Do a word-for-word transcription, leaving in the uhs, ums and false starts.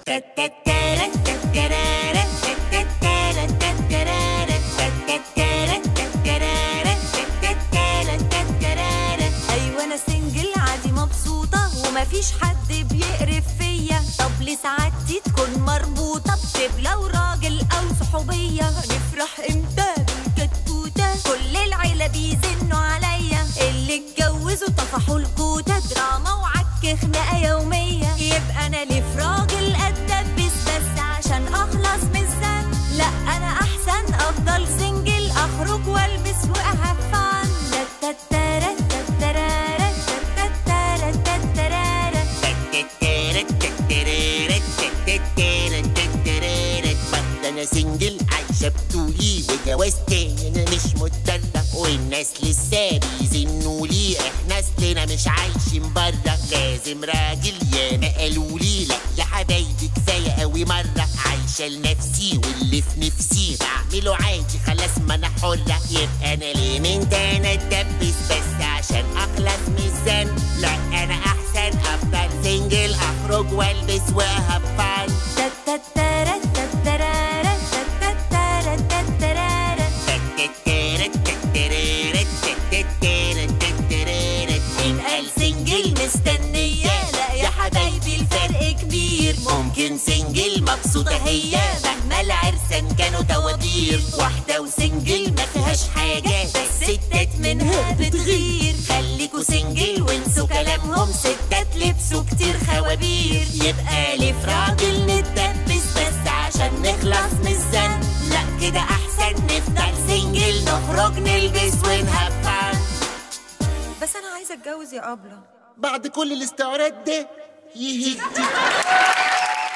ايوه انا سنجل عادي مبسوطه ومفيش حد بيقرف فيا. طب ليه سعادتي تكون مربوطه بشبله وراجل او صحوبيه؟ نفرح امتى بالكتكوته؟ كل العيله بيزنوا عليا، اللي اتجوزوا طفحوا الكوته. دراما وعك خناقه يوميه، يبقى انا ليه في راجل اتدبس بس عشان اخلص من الذنب؟ لا انا احسن افضل سنجل، اخرج والبس واهفن. انا سنجل عايشه بطولي وجواز تاني انا مش مضطره، والناس لسه بيزنولي احنا اصلنا مش عايشين بره. لازم راجل ياما قالولي لا يا حبايبي كفايه قوي مره. عايشه لنفسي واللي في نفسي بعمله عادي خلاص ما انا حره. يبقى انا ليه من تاني اتدبس بس عشان اخلص من الذنب؟ لا انا احسن افضل سنجل، اخرج والبس واهفن. مستنية لا يا حبايبي الفرق كبير. ممكن سنجل مبسوطة هي مهما العرسان كانوا توابير. واحدة وسنجل ما فيهاش حاجة بس ستات منها بتغير. خليكوا سنجل وانسوا كلامهم، ستات لبسوا كتير خوابير. يبقى ليه في راجل نتدبس بس عشان نخلص من الذنب؟ لا كده احسن نفضل سنجل، نخرج نلبس ونهفن. بس انا عايزة اتجوز يا أبلة بعد كل الاستعراض ده يهدي.